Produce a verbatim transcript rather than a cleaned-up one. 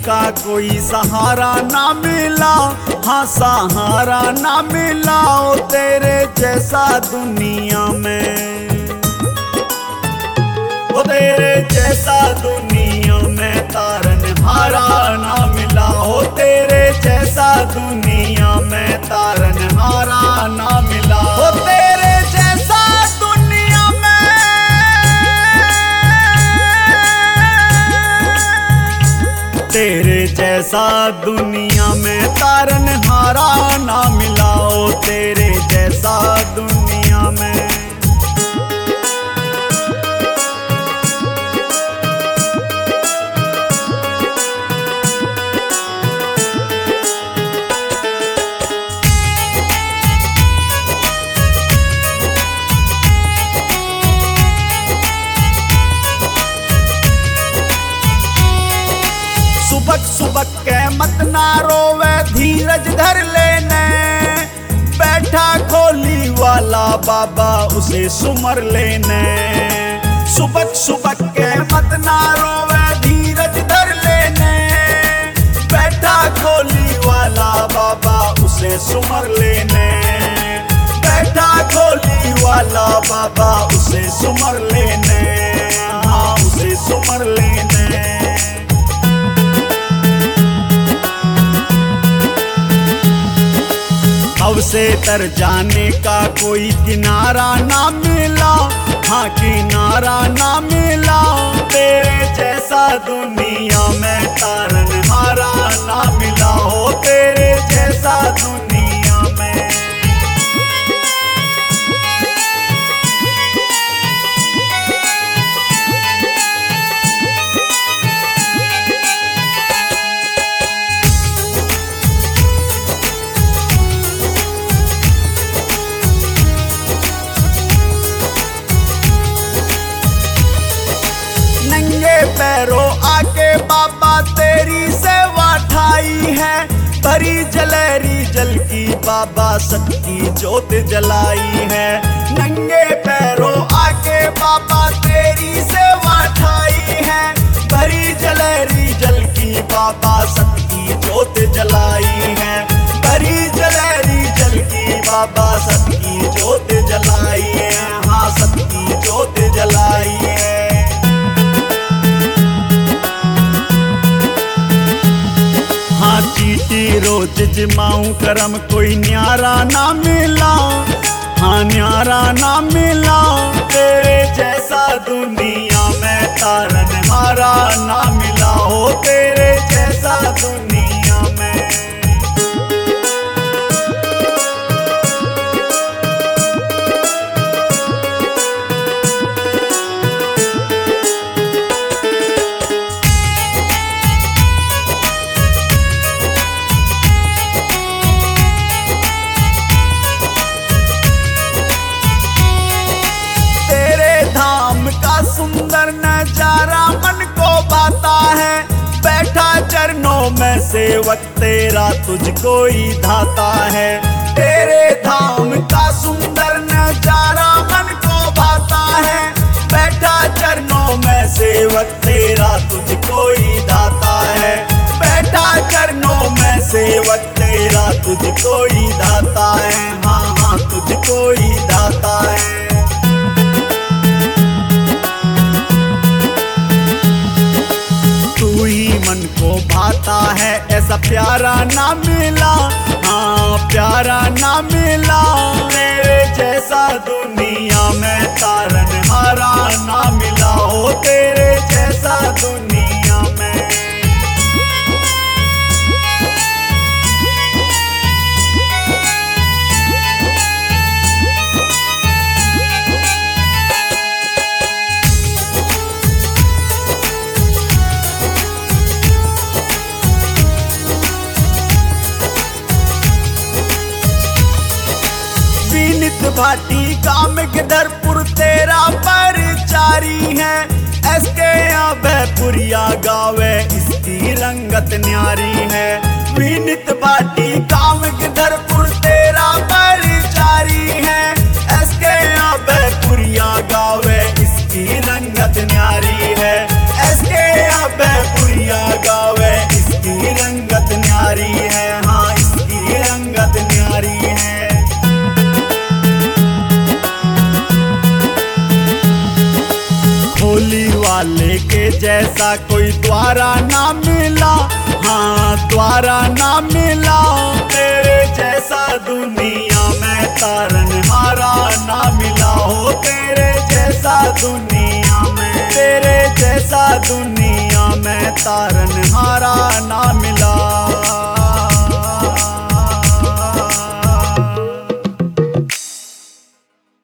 का कोई सहारा ना मिला, हाँ सहारा ना मिला ओ तेरे जैसा दुनिया में, ओ तेरे जैसा दुनिया में तारनहारा ना मिला, हो तेरे जैसा दुनिया में तारनहारा ना मिला, हो तेरे जैसा दुनिया में, तेरे जैसा दुनिया में तारनहारा ना मिला, हो तेरे जैसा दुनिया में। सुबक सुबक के मत ना रोवे धीरज धर लेने, बैठा खोली वाला बाबा उसे सुमर लेने। सुबक सुबक के मत ना रोवे धीरज धर लेने, बैठा खोली वाला बाबा उसे सुमर लेने, बैठा खोली वाला बाबा उसे सुमर लेने, हाँ उसे सुमर लेने। अब से तर जाने का कोई किनारा ना मिला, हाँ किनारा ना मिला, तेरे जैसा दुनिया में तारनहारा ना मिला, हो तेरे जैसा दुनिया में। पैरों आके बाबा तेरी सेवा ठाई है, भरी जलेरी जल की बाबा सबकी जोत जलाई है। नंगे पैरों आके बाबा तेरी सेवा ठाई है, भरी जलेरी जल की बाबा सबकी जोत जलाई है, भरी जलेरी जल की बाबा सबकी जोत जलाई है, हाँ सबकी जोत जलाई है। चीटी रोज जमाऊं करम कोई न्यारा ना मिला, हाँ न्यारा ना मिला, तेरे जैसा दुनिया में तारनहारा ना मिला, हो तेरे जैसा दुनिया में। सुंदर नजारा मन को भाता है, बैठा चरणों में सेवक तेरा तुझको ही धाता है। तेरे धाम का सुंदर नजारा मन को भाता है, बैठा चरणों में सेवक तेरा तुझको ही धाता है, बैठा चरणों में सेवक तेरा तुझको ही धाता है, हाँ हाँ तुझको ही धाता है। तू ही मन को भाता है ऐसा प्यारा ना मिला, हाँ प्यारा ना मिला, तेरे जैसा दुनिया में तारनहारा ना मिला, हो तेरे जैसा दुनिया में। भाटी काम के दरपुर तेरा परिचारी है, एसके भयपुरिया गावे इसकी रंगत न्यारी है। विनित भाटी काम के दरपुर तेरा परिचारी है, एसके भयपुरिया गावे इसकी रंगत न्यारी है, एसके भयपुरिया गावे इसकी डोली वाले के जैसा कोई द्वारा ना मिला, हाँ द्वारा ना मिला। तेरे जैसा दुनिया में तारनहारा ना मिला हो, तेरे जैसा दुनिया में, तेरे जैसा दुनिया में तारनहारा ना मिला।